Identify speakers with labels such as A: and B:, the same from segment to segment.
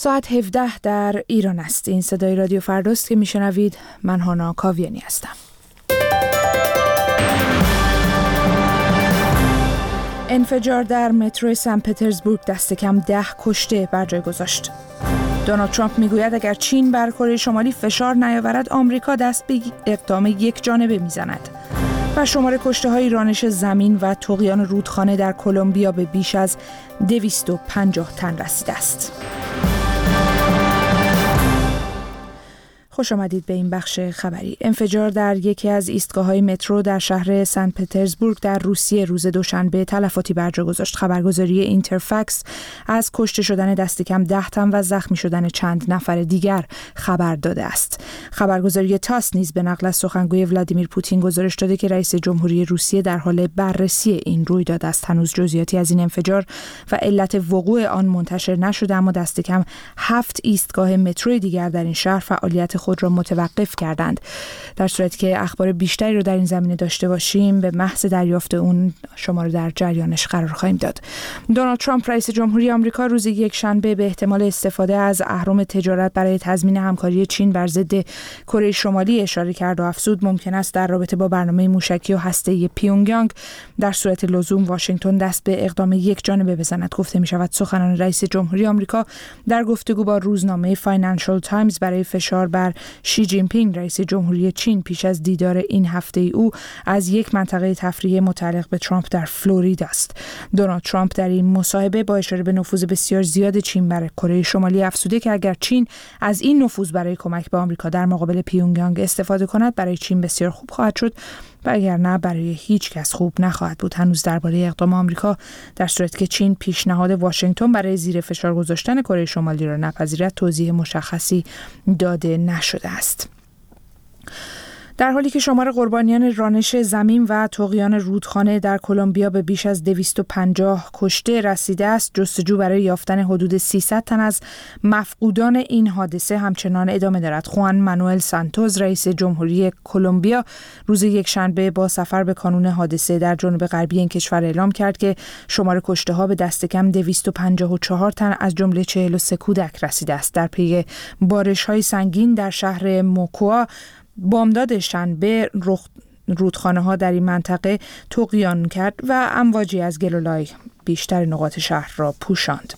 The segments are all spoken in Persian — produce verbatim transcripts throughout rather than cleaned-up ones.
A: ساعت هفده در ایران است. این صدای رادیو فرداست که میشنوید. من هانا کاویانی هستم. انفجار در مترو سن پترزبورگ دست کم ده کشته بر جای گذاشت. دونالد ترامپ میگوید اگر چین بر کره شمالی فشار نیاورد آمریکا دست به اقدام یک جانبه میزند. و شمار کشته‌های رانش زمین و طغیان رودخانه در کلمبیا به بیش از دویست و پنجاه تن رسیده است. خوش آمدید به این بخش خبری. انفجار در یکی از ایستگاه‌های مترو در شهر سن پترزبورگ در روسیه روز دوشنبه تلفاتی بر جا گذاشت. خبرگزاری اینترفکس از کشته شدن دست کم ده تن و زخمی شدن چند نفر دیگر خبر داده است. خبرگزاری تاس نیز به نقل از سخنگوی ولادیمیر پوتین گزارش داده که رئیس جمهوری روسیه در حال بررسی این رویداد است. هنوز جزئیاتی از این انفجار و علت وقوع آن منتشر نشده، اما دست کم هفت ایستگاه مترو دیگر در این شهر فعالیت خود را متوقف کردند. در صورتی که اخبار بیشتری رو در این زمینه داشته باشیم به محض دریافت اون شما رو در جریانش قرار خواهیم داد. دونالد ترامپ رئیس جمهوری آمریکا روز یک شنبه به احتمال استفاده از اهرم تجارت برای تضمین همکاری چین بر ضد کره شمالی اشاره کرد و افزود ممکن است در رابطه با برنامه موشکی و هسته‌ای پیونگیانگ در صورت لزوم واشنگتن دست به اقدام یک جانبه بزند. گفته می شود سخنان رئیس جمهوری آمریکا در گفتگو با روزنامه فاینانشال تایمز برای فشار بر شی جین پینگ رئیس جمهوری چین پیش از دیدار این هفته او از یک منطقه تفریحی متعلق به ترامپ در فلوریدا است. دونالد ترامپ در این مصاحبه با اشاره به نفوذ بسیار زیاد چین بر کره شمالی افزوده که اگر چین از این نفوذ برای کمک به آمریکا در مقابل پیونگیانگ استفاده کند برای چین بسیار خوب خواهد شد و اگر نه برای هیچ کس خوب نخواهد بود. هنوز درباره اقدام آمریکا در صورتی که چین پیشنهاد واشنگتن برای زیر فشار گذاشتن کره شمالی را نپذیرد توضیح مشخصی داده نشده است. در حالی که شمار قربانیان رانش زمین و طغیان رودخانه در کلمبیا به بیش از دویست و پنجاه کشته رسیده است، جستجو برای یافتن حدود سیصد تن از مفقودان این حادثه همچنان ادامه دارد. خوان مانوئل سانتوس رئیس جمهوری کلمبیا روز یکشنبه با سفر به کانون حادثه در جنوب غربی این کشور اعلام کرد که شمار کشته‌ها به دست کم دویست و پنجاه و چهار تن از جمله چهل و سه کودک رسیده است. در پی بارش‌های سنگین در شهر موکوا بامداد شنبه رودخانه‌ها در این منطقه طغیان کرد و امواجی از گل و لای بیشتر نقاط شهر را پوشاند.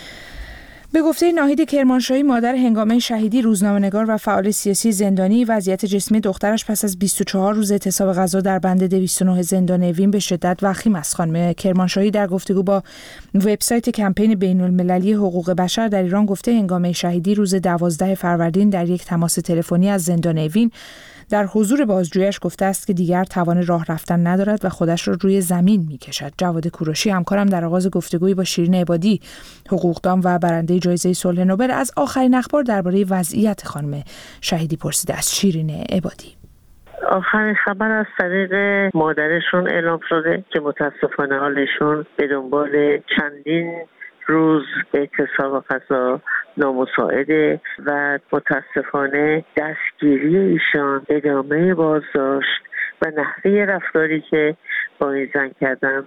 A: به گفته ناهید کرمانشاهی مادر هنگامه شهیدی، روزنامه‌نگار و فعال سیاسی زندانی، وضعیت جسمی دخترش پس از بیست و چهار روز اعتصاب غذا در بند دویست و نه زندان اوین به شدت وخیم است. خانم کرمانشاهی در گفتگو با وبسایت کمپین بین‌المللی حقوق بشر در ایران گفته هنگامه شهیدی روز دوازده فروردین در یک تماس تلفنی از زندان اوین در حضور بازجویش گفته است که دیگر توان راه رفتن ندارد و خودش را روی زمین می‌کشد. جواد کوروشی همکارم در آغاز گفتگویی با شیرین عبادی، حقوقدان و برنده جایزه صلح نوبل، از آخرین اخبار درباره وضعیت خانم شهیدی پرسیده است. شیرین عبادی:
B: آخرین خبر از طریق مادرشون اعلام شده که متاسفانه حالشون به دنبال چندین روز اعتصاب غذا نامساعده و متاسفانه دستگیری ایشان، ادامه بازداشت و نحوه رفتاری که با این زن کردن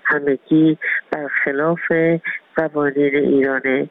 B: همگی برخلاف قوانین ایرانه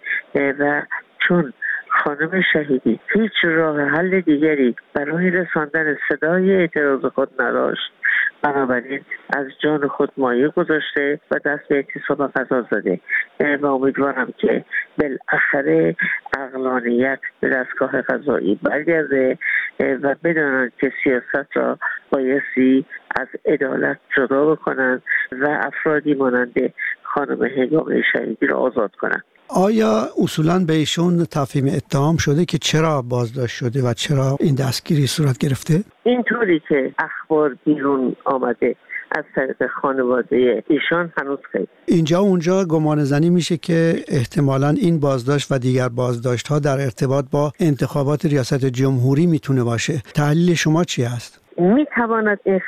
B: و چون خانم شهیدی هیچ راه حل دیگری برای رساندن صدای اعتراض خود نداشت، بنابراین از جان خود مایه گذاشته و دست به اعتصاب غذا زده و امیدوارم که بالاخره عقلانیت به دستگاه قضایی برگرده و بدانند که سیاست را بایستی از عدالت جدا بکنند و افرادی مانند خانم هنگامه شهیدی را آزاد کنند.
C: آیا اصولاً به ایشون تفهیم اتهام شده که چرا بازداشت شده و چرا این دستگیری صورت گرفته؟
B: اینطوری که اخبار بیرون آمده از طریق خانواده ایشان هنوز خیلی.
C: اینجا اونجا گمان زنی میشه که احتمالاً این بازداشت و دیگر بازداشت ها در ارتباط با انتخابات ریاست جمهوری میتونه باشه. تحلیل شما چی است؟
B: می تواند این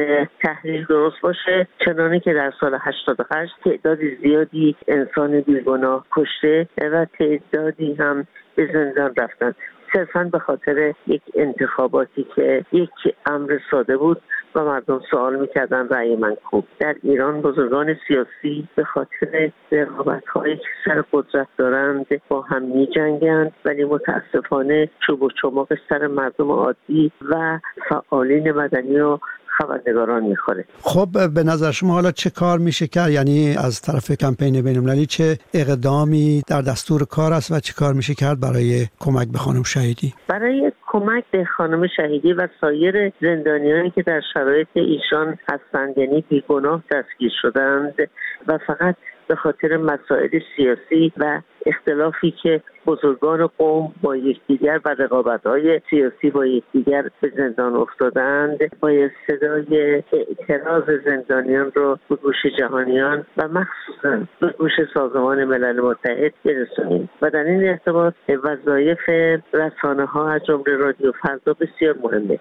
B: تحلیل درست باشه، چنانه که در سال هشتاد و هشت تعدادی زیادی انسان بیگناه کشته و تعدادی هم به زندان رفتن. صرفاً به خاطر یک انتخاباتی که یک امر ساده بود و مردم سوال میکردن رأی من خوب. در ایران بزرگان سیاسی به خاطر رقابت‌هایی که سر قدرت دارند با هم می‌جنگند، ولی متاسفانه چوب و چماق سر مردم عادی و فعالین مدنی و خبرنگاران میخوره.
C: خب به نظر شما حالا چه کار میشه کرد؟ یعنی از طرف کمپین بین‌المللی چه اقدامی در دستور کار است و چه کار میشه کرد برای کمک به خانم شهیدی؟
B: برای کمک به خانم شهیدی و سایر زندانیانی که در شرایط ایشان هستند، یعنی بیگناه دستگیر شدند و فقط به خاطر مسائل سیاسی و اختلافی که بزرگان قوم با یکدیگر و رقابت‌های سیاسی با یکدیگر به زندان افتادند، باید صدای اعتراض زندانیان رو به گوش جهانیان و مخصوصاً به گوش سازمان ملل متحد برسونیم و در این ارتباط وظایف رسانه‌ها از جمله رادیو فردا بسیار مهمه.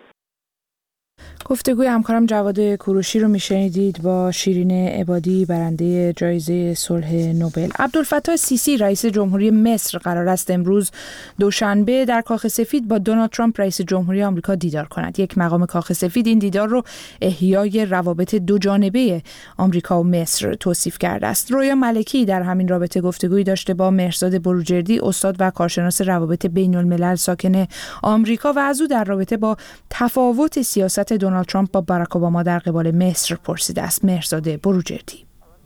A: گفتگوی همکارم جواد کوروشی رو میشنیدید با شیرین عبادی، برنده جایزه صلح نوبل. عبدالفتاح سیسی رئیس جمهوری مصر قرار است امروز دوشنبه در کاخ سفید با دونالد ترامپ رئیس جمهوری آمریکا دیدار کند. یک مقام کاخ سفید این دیدار رو احیای روابط دو جانبه آمریکا و مصر توصیف کرده است. رویا ملکی در همین رابطه گفتگویی داشته با مهرزاد بروجردی، استاد و کارشناس روابط بین الملل ساکن آمریکا، و از او در رابطه با تفاوت سیاست دونالد ترامپ با باراک اوباما در قبال مصر پرسیده است. مهرزاد بروجردی: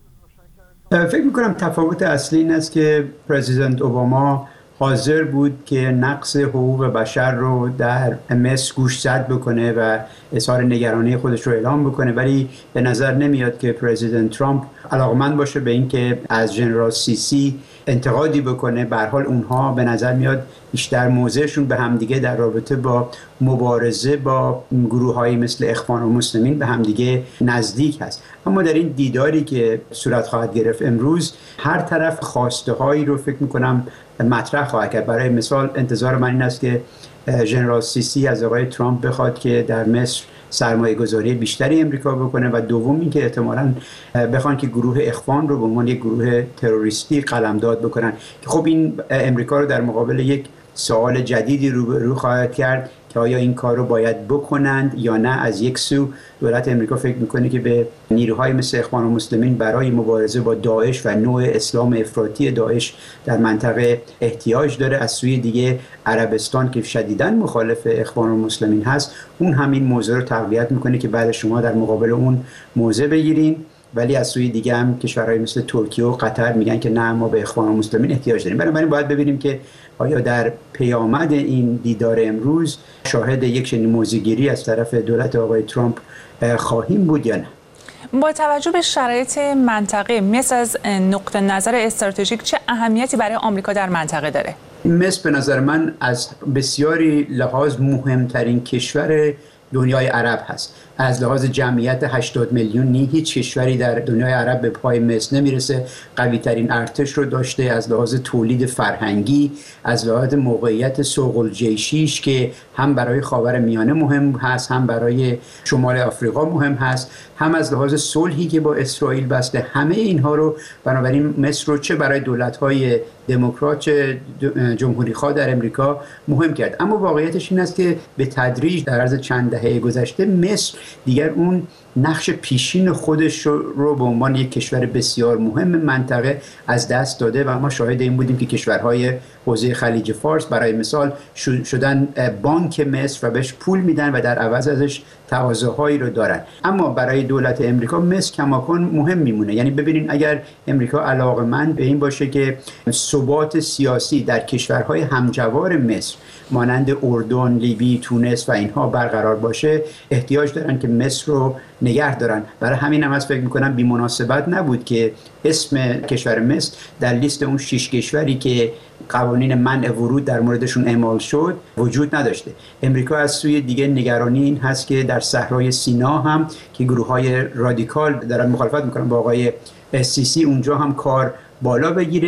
D: فکر میکنم تفاوت اصلی این است که پرزیدنت اوباما حاضر بود که نقض حقوق بشر رو در مصر گوشزد بکنه و اظهار نگرانی خودش رو اعلام بکنه، ولی به نظر نمیاد که پرزیدنت ترامپ علاقمند باشه به این که از ژنرال سیسی انتقادی بکنه. به هر حال اونها به نظر میاد بیشتر موضعشون به همدیگه در رابطه با مبارزه با گروه‌هایی مثل اخوان المسلمین به همدیگه نزدیک هست. اما در این دیداری که صورت خواهد گرفت امروز، هر طرف خواسته هایی رو فکر میکنم مطرح خواهد کرد. برای مثال انتظار من این است که ژنرال سیسی از آقای ترامپ بخواد که در مصر سرمایه گذاری بیشتری امریکا بکنه و دوم این که احتمالاً بخوان که گروه اخوان رو به عنوان یک گروه تروریستی قلمداد بکنن، که خب این امریکا رو در مقابل یک سوال جدیدی روبرو خواهد کرد که آیا این کار رو باید بکنند یا نه. از یک سو دولت امریکا فکر میکنه که به نیروهای مثل اخوان المسلمین برای مبارزه با داعش و نوع اسلام افراطی داعش در منطقه احتیاج داره. از سوی دیگه عربستان که شدیداً مخالف اخوان المسلمین هست، اون همین موضوع رو تقویت میکنه که بعد شما در مقابل اون موضع بگیرین. ولی از سوی دیگه هم کشورهای مثل ترکیه و قطر میگن که نه، ما به اخوان المسلمین احتیاج داریم. بنابراین باید ببینیم که آیا در پیامد این دیدار امروز شاهد یک چنین موضع‌گیری از طرف دولت آقای ترامپ خواهیم بود یا نه.
E: با توجه به شرایط منطقه، مصر از نقطه نظر استراتژیک چه اهمیتی برای آمریکا در منطقه داره؟
D: مصر به نظر من از بسیاری لحاظ مهمترین کشور دنیای عرب هست. از لحاظ جمعیت هشتاد میلیونی هیچ کشوری در دنیای عرب به پای مصر نمیرسه. قوی ترین ارتش رو داشته. از لحاظ تولید فرهنگی، از لحاظ موقعیت سوق الجیشیش که هم برای خاورمیانه مهم هست، هم برای شمال آفریقا مهم هست، هم از لحاظ صلحی که با اسرائیل بسته. همه اینها رو بنابراین مصر رو چه برای دولت‌های دموکرات چه جمهوری‌خواه در امریکا مهم کرد. اما واقعیتش این است که به تدریج در عرض چند دهه گذشته مصر دیگر اون نقش پیشین خودش رو به عنوان یک کشور بسیار مهم منطقه از دست داده و ما شاهد این بودیم که کشورهای حوزه خلیج فارس برای مثال شدن بانک مصر و بهش پول میدن و در عوض ازش تقاضاهایی رو دارن. اما برای دولت امریکا مصر کماکان مهم میمونه. یعنی ببینین اگر امریکا علاقه‌مند به این باشه که ثبات سیاسی در کشورهای همجوار مصر مانند اردن، لیبی، تونس و اینها برقرار باشه، احتیاج دارن که مصر رو نگه دارن. برای همین هم از فکر میکنم بی مناسبت نبود که اسم کشور مصر در لیست اون شش کشوری که قوانین منع ورود در موردشون اعمال شد وجود نداشته. امریکا از سوی دیگه نگرانی این هست که در صحرای سینا هم که گروه‌های رادیکال دارن مخالفت میکنن با آقای سیسی، اونجا هم کار بالا بگیره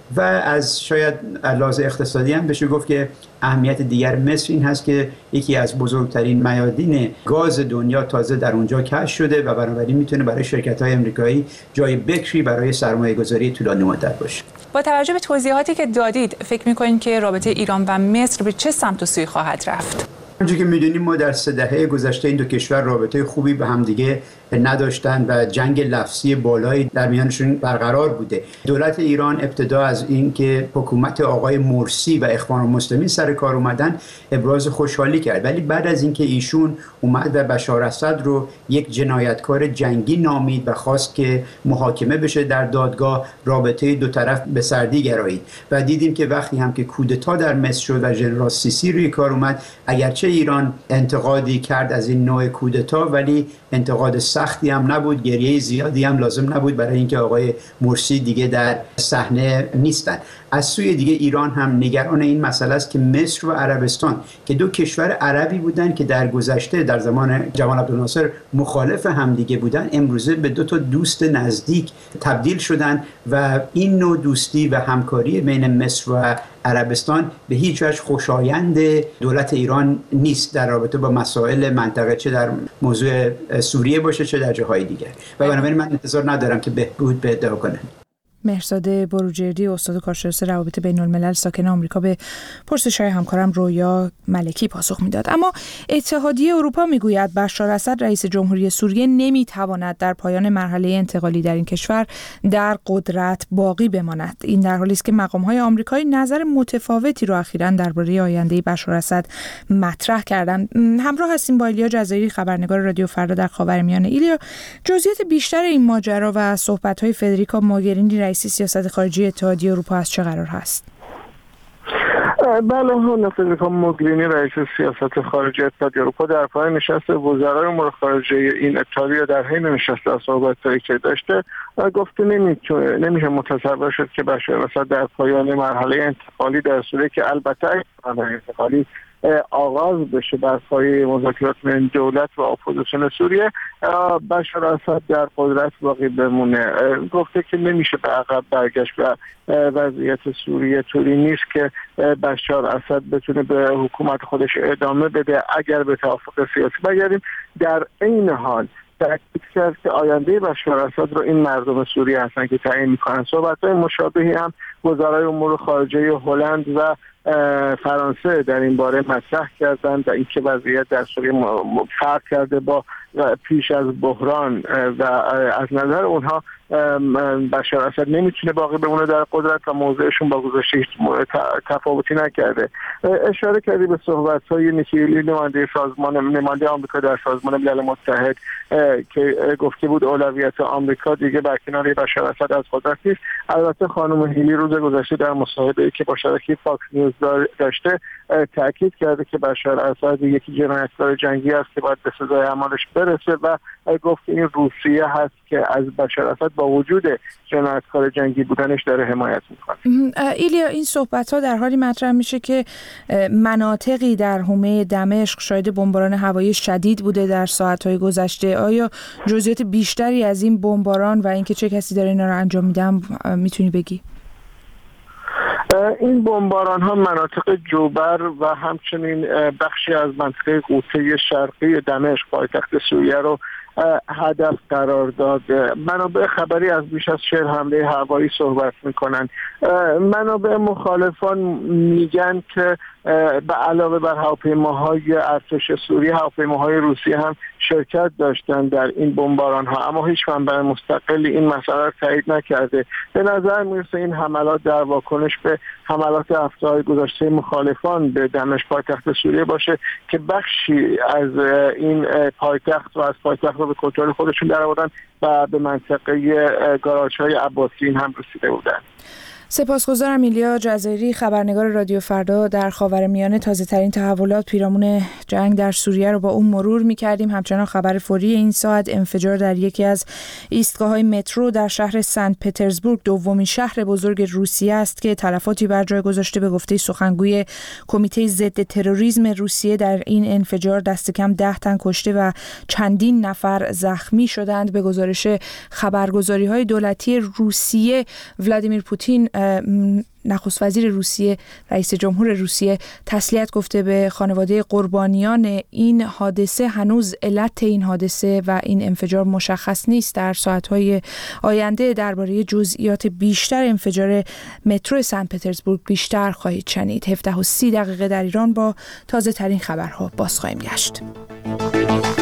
D: و از شاید لحاظ اقتصادی هم بشه گفت که اهمیت دیگر مصر این هست که یکی از بزرگترین میادین گاز دنیا تازه در اونجا کشف شده و بنابراین میتونه برای شرکت‌های آمریکایی جای بکری برای سرمایه‌گذاری طولانی مدت باشه.
E: با توجه به توضیحاتی که دادید فکر می‌کنید که رابطه ایران و مصر به چه سمت و سوی خواهد رفت؟
D: همونجوری که میدونیم ما در سه دهه گذشته این دو کشور رابطه خوبی به هم دیگه نداشتن و جنگ لفظی بالایی در میانشون برقرار بوده. دولت ایران ابتدا از این که حکومت آقای مرسی و اخوان المسلمین سر کار اومدن ابراز خوشحالی کرد، ولی بعد از اینکه ایشون اومد و بشار اسد رو یک جنایتکار جنگی نامید و خواست که محاکمه بشه در دادگاه، رابطه دو طرف به سردی گرایید و دیدیم که وقتی هم که کودتا در مصر شد و ژنرال سیسی روی کار اومد، اگرچه ایران انتقادی کرد از این نوع کودتا ولی انتقاد سختی هم نبود، گریه زیادی هم لازم نبود برای اینکه آقای مرسی دیگه در صحنه نیستن. از سوی دیگه ایران هم نگران این مسئله است که مصر و عربستان که دو کشور عربی بودن که در گذشته در زمان جمال عبدالناصر مخالف همدیگه بودن، امروزه به دو تا دوست نزدیک تبدیل شدن و این نوع دوستی و همکاری بین مصر و عربستان به هیچ وجه خوشایند دولت ایران نیست در رابطه با مسائل منطقه، چه در موضوع سوریه باشه چه در جاهای دیگر، و بنابراین من انتظار ندارم که بهبود پیدا کنه.
A: مهرزاد بروجردی، استاد کارشناس روابط بین الملل ساکن آمریکا، به پرسش‌های همکارم رویا ملکی پاسخ میداد. اما اتحادیه اروپا میگوید بشار اسد رئیس جمهوری سوریه نمیتواند در پایان مرحله انتقالی در این کشور در قدرت باقی بماند. این در حالی است که مقام‌های آمریکایی نظر متفاوتی را اخیراً درباره آینده بشار اسد مطرح کردند. همراه هستیم با ایلیا جزایری، خبرنگار رادیو فردا در خاورمیانه. ایلیا، جزئیات بیشتر این ماجرا و صحبت‌های فدریکا موگرینی رئیس سیاست خارجی اتحادیه اروپا از چه قرار هست؟
F: بله، هم فدریکا موگرینی رئیس سیاست خارجی اتحادیه اروپا در پایان نشست وزرای امور خارجه این اتحادیه در حین نشست از صحبت‌هایی که داشته گفته نمیتونه نمیشه متصور شد که بشار اسد در پایان مرحله انتقالی در سوریه که البته مرحله انتقالی آغاز بشه بر پایه مذاکرات بین دولت و اپوزیسیون سوریه، بشار اسد در قدرت باقی بمونه. گفته که نمیشه به عقب برگشت و وضعیت سوریه طوری نیست که بشار اسد بتونه به حکومت خودش ادامه بده اگر به توافق سیاسی بگردیم. در این حال تأکید کرد که آینده بشار اسد رو این مردم سوریه هستن که تعیین میکنن. صحبت‌های مشابهی هم وزرای امور خارجه هلند و فرانسه در این باره مطرح کردند و اینکه وضعیت در سوریه فرق کرده با پیش از بحران و از نظر اونها بشار اسد نمیتونه باقی بمونه در قدرت و موضعشون با گذشته هیچ تفاوتی نکرده. اشاره کردی به صحبت‌های نیکی هیلی، نماینده سازمان نماینده آمریکا در سازمان ملل متحد، که گفته بود اولویت آمریکا دیگه برکناری بشار اسد از قدرت نیست. البته خانم هیلی روز گذشته در مصاحبه‌ای که با شبکه فاکس نیوز داشته تاکید کرده که بشار اسد یک جنایتکار جنگی است که باید به سزای اعمالش برسه و گفت که این روسیه هست که از بشار اسد با وجود جنایتکار جنگی بودنش داره حمایت میکنه.
A: ایلیا، این صحبت‌ها در حالی مطرح میشه که مناطقی در حومه دمشق شاهد بمباران هوایی شدید بوده در ساعت‌های گذشته. آیا جزئیات بیشتری از این بمباران و اینکه چه کسی داره اینا رو انجام میده میتونی بگی؟
F: این بمباران ها مناطق جوبر و همچنین بخشی از منطقه غوطه شرقی دمشق پایتخت سوریه رو هدف قرار داد. منابع خبری از بیش از چهل حمله هوایی صحبت میکنن. منابع مخالفان میگن که به علاوه بر هواپیماهای ارتش سوریه، هواپیماهای روسیه هم شرکت داشتن در این بمباران ها، اما هیچ منبع مستقلی این مسئله را تایید نکرده. به نظر میرسه این حملات در واکنش به حملات هفته‌های گذشته مخالفان به دمشق پایتخت سوریه باشه که بخشی از این پایتخت و از پایتخت رو به کنترل خودشون درآوردن و به منطقه گاراژهای عباسیین هم رسیده بودند.
A: سپاسگزارم. ایلیا جزایری، خبرنگار رادیو فردا در خاورمیانه. تازه ترین تحولات پیرامون جنگ در سوریه رو با اون مرور می‌کردیم. همچنان خبر فوری این ساعت انفجار در یکی از ایستگاه‌های مترو در شهر سنت پترزبورگ، دومین شهر بزرگ روسیه است که تلفاتی بر جای گذاشته. به گفته سخنگوی کمیته ضد تروریسم روسیه در این انفجار دست کم ده تن کشته و چندین نفر زخمی شدند. به گزارش خبرگزاری‌های دولتی روسیه، ولادیمیر پوتین نخست وزیر روسیه، رئیس جمهور روسیه تسلیت گفته به خانواده قربانیان این حادثه. هنوز علت این حادثه و این انفجار مشخص نیست. در ساعت‌های آینده درباره جزئیات بیشتر انفجار مترو سن پترزبورگ بیشتر خواهید شنید. هفده و سی دقیقه در ایران با تازه ترین خبرها باز خواهیم گشت.